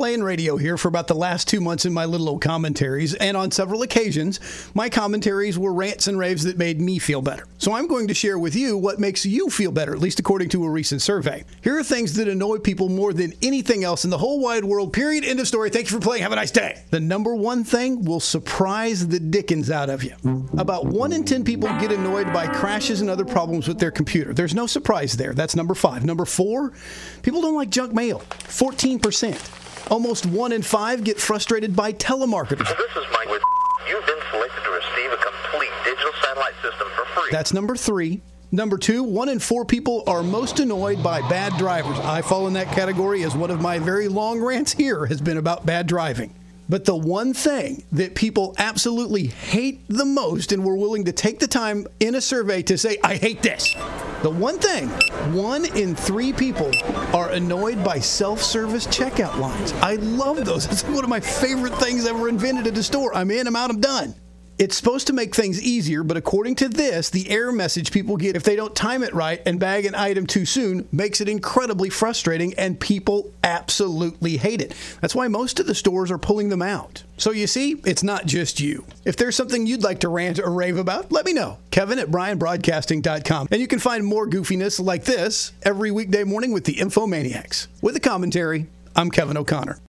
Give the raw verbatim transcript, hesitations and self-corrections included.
playing radio here for about the last two months in my little old commentaries, and on several occasions, my commentaries were rants and raves that made me feel better. So I'm going to share with you what makes you feel better, at least according to a recent survey. Here are things that annoy people more than anything else in the whole wide world, period, end of story. Thank you for playing. Have a nice day. The number one thing will surprise the dickens out of you. About one in ten people get annoyed by crashes and other problems with their computer. There's no surprise there. That's number five. Number four, people don't like junk mail. fourteen percent. Almost one in five get frustrated by telemarketers. This is Mike with You've been selected to receive a complete digital satellite system for free. That's number three. Number two, one in four people are most annoyed by bad drivers. I fall in that category, as one of my very long rants here has been about bad driving. But the one thing that people absolutely hate the most, and were willing to take the time in a survey to say, I hate this. The one thing, one in three people are annoyed by self-service checkout lines. I love those. It's one of my favorite things ever invented at a store. I'm in, I'm out, I'm done. It's supposed to make things easier, but according to this, the error message people get if they don't time it right and bag an item too soon makes it incredibly frustrating, and people absolutely hate it. That's why most of the stores are pulling them out. So you see, it's not just you. If there's something you'd like to rant or rave about, let me know. Kevin at Bryan Broadcasting dot com. And you can find more goofiness like this every weekday morning with the Infomaniacs. With a commentary, I'm Kevin O'Connor.